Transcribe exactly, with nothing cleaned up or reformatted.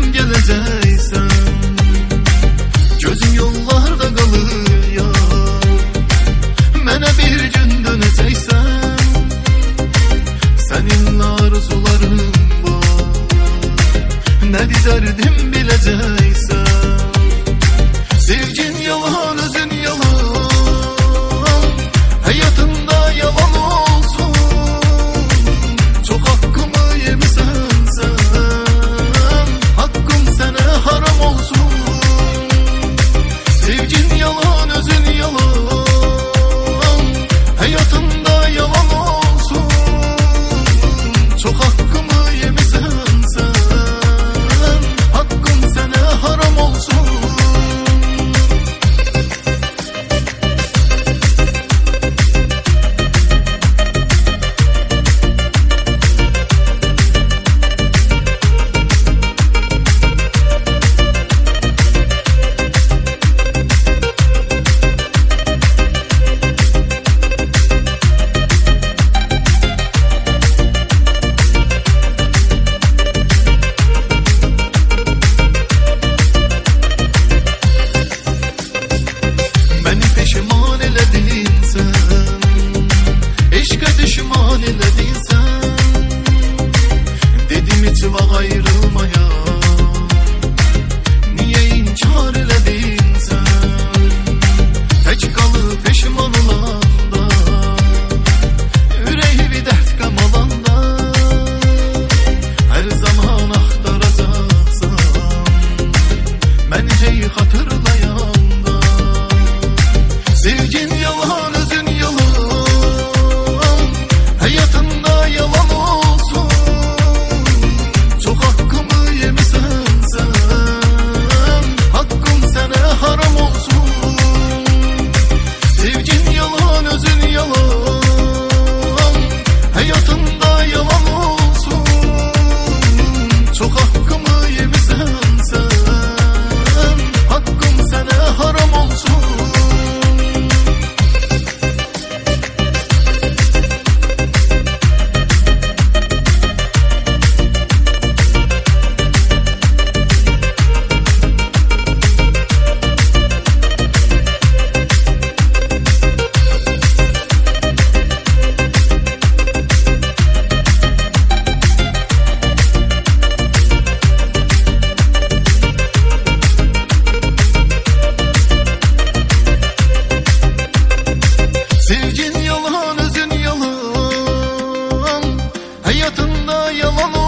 geleceksen, gözüm yollarda kalır ya. Mene bir gün döneceksen, senin arzuların var. Ne derdim bileceksen, sevgin yalan, özün yalan, hayatında yalan olsun. Çok hakkımı yemişsen sen, hakkım sana haram olsun. Sevgin yalan, özün yalan, hayatında yalan olsun. Çok hakkımı yemişsen sen, hakkım sana haram olsun. Düşman eledin sen, eşke düşman eledin sen. Dedim hiç var ayrılmaya, niye inkar eledin sen? Tek kalıp peşman olanda, yüreği bir dert gam alanda, her zaman aktaracaksan menceyi hatırlayanda. Sevgin yalan, özün yalan, hayatında yalan olsun. Çok hakkımı yemişsen sen, hakkım sana haram olsun. Sevgin yalan, özün yalan, hayatında yalan olsun. Çok hakkımı yemişsen sen, hakkım sana haram olsun. Sevgin yalan, özün yalan, hayatında yalan.